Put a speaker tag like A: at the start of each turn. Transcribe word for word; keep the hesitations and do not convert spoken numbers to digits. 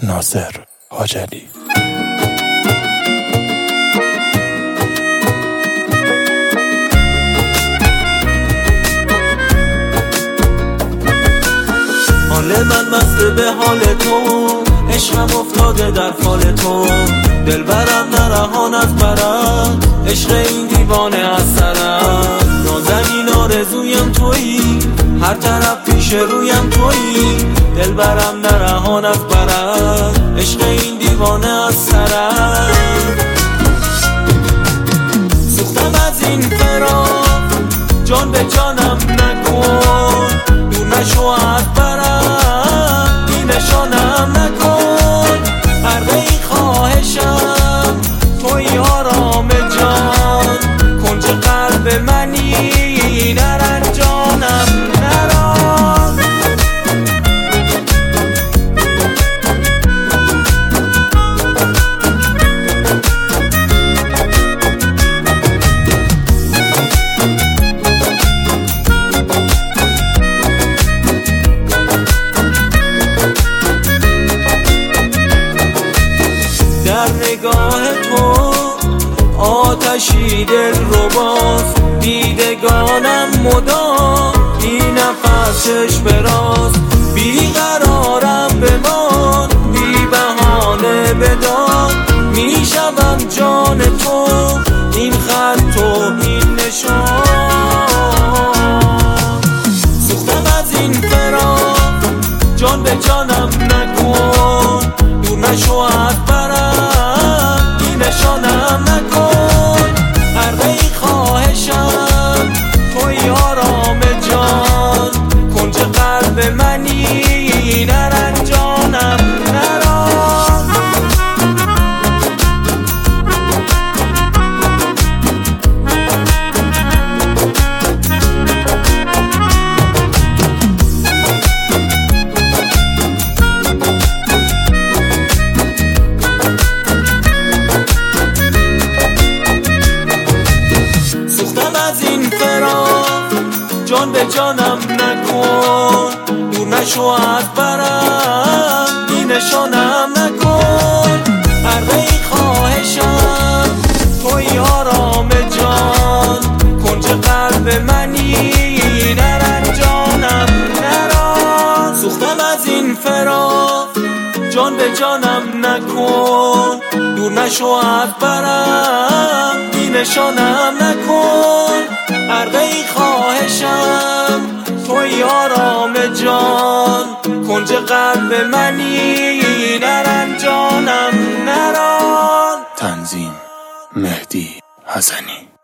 A: ناصر حاجلی.
B: حال من مست به حال تو، عشقم افتاده در فال تو، دلبرم نرهان از برات، عشق این دیوانه از سرت. نازنین آرزویم تویی، هر طرف پیش رویم تویی، دلبرم نرهان از برات، عشق این دیوانه از سرت. سوختم از این فراق، جان به جانم نکن، دور نشو از برم، بی نشانم نکن. غرق این خواهشم توی آرام جان، کنج قلب منی نرنجانم نران. در نگاه تو آتشی دل رو باز، دیدگانم مدام بی نفسش براز. بیقرارم بمان، بی بهانه بدان، میشم جان تو، این خط و این نشان. سوختم از این فراق، جان به جانم نکن، دور نشو از برم، بی نشانم نکن. غرق این خواهشم توی آرام جان، کنج قلب منی نرنجانم نران. جان به جانم نکن، دور نشو از برم، بی نشانم نکن. غرق این خواهشم توی آرام جان، کنج قلب منی نرنجانم نران. سوختم از این فراق، جان به جانم نکن، دور نشو از برم، بی نشانم نکن. غرق این خواهشم توی آرام جان، کنج قلب منی نرنجانم نران.
A: تنظیم مهدی حسنی.